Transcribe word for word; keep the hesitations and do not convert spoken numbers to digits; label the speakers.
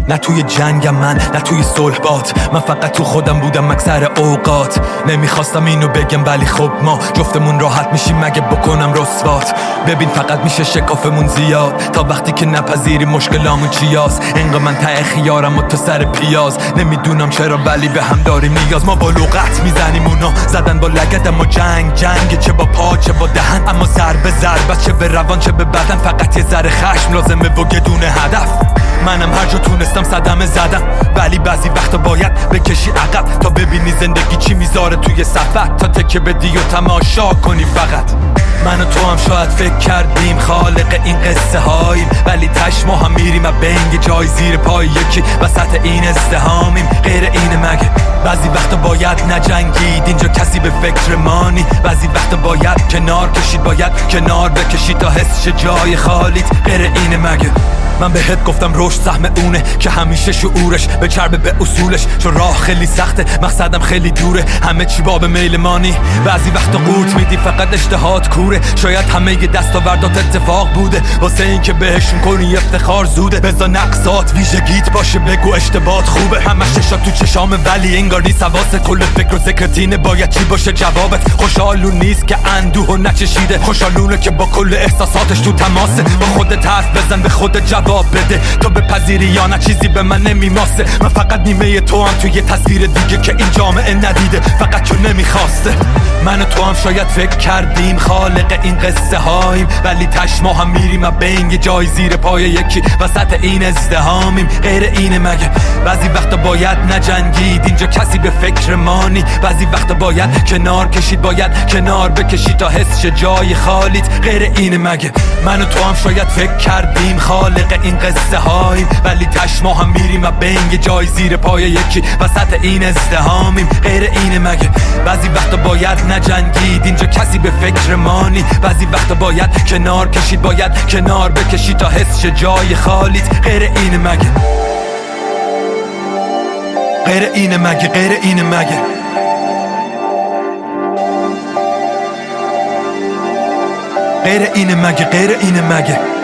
Speaker 1: نه توی جنگم من، نه توی صلح بات، من فقط تو خودم بودم اکثر اوقات. نمیخواستم اینو بگم ولی خب ما جفتمون راحت میشیم مگه بکنم رسوات. ببین فقط میشه شکافمون زیاد تا وقتی که نپذیری مشکلامون چیاست. انقدر من ته خیارم و تو سر پیاز، نمیدونم چرا ولی به هم داریم نیاز. ما با لغت میزنیم اونا زدن با لگد، اما جنگ جنگ چه با پا چه با دهن، اما ضربه ضربه چه به روان چه به بدن. فقط یه ذره خشم لازمه و گدونه هدف. منم هر جا تونستم صدمه زدم، ولی بعضی وقتا باید بکشی عقب تا ببینی زندگی چی میذاره توی سفر، تا تکه بدی و تماشا کنی فقط. من و تو هم شاید فکر کردیم خالق این قصه هاییم، ولی تش ما هم میریم و بنگ جای زیر پای یکی وسط این ازدهامیم. غیر اینه مگه؟ بعضی وقتا باید نجنگید اینجا کسی به فکر مانی، بعضی وقتا باید کنار کشید، باید کنار بکشید تا حس شه جای خالیت. غیر اینه مگه؟ من بهت گفتم رشد سهم اونه که همیشه شعورش به چربه به اصولش، چون راه خیلی سخته مقصدم خیلی دوره، همه چی باب میل مانی. بعضی وقتا قورت میدی فقط اشتهات کوره، شاید همه ی دستاوردات اتفاق بوده واسه این که بهشون کنی افتخار زوده. بذار نقصات ویژگیت باشه بگو اشتباهات خوبه، همش چشات تو چشام ولی انگار نیست حواست. کل فکر و ذکرتینه باید چی باشه جوابت. خوشحالون نیست که اندوه و نچشیده، خوشحالونه که با کل احساساتش تو تماسه. با خودت حرف بزن به خودت جواب بده تو بپذیری یا نه چیزی به من نمیماسه. من فقط نیمه تو هم توی تصویر دیگه که این جامعه ندیده فقط چون نمیخواسته. من و تو هم شاید فکر کردیم خالق این قصه هاییم، ولی تش ما هم میریم و بین یه جای زیر پای یکی وسط این ازدهامیم. غیر اینه مگه؟ بعضی وقتا باید نجنگید اینجا کسی به فکر مانی، بعضی وقتا باید کنار کشید، باید کنار بکشید تا حس شه جای خالیت. غیر اینه مگه؟ من و تو هم شاید فکر کردیم خالق این قصه هاییم، ولی تش ما هم میریم و بین یه جای زیر پای یکی وسط این ازدهامیم. غیر اینه مگه؟ بعضی وقتا باید نجنگید اینجا کسی به فکر مانی، بعضی وقتا باید کنار کشید، باید کنار بکشید تا حس شه جای خالیت. غیر اینه مگه؟ غیر اینه مگه؟ غیر اینه مگه؟ غیر اینه مگه؟ غیر اینه مگه؟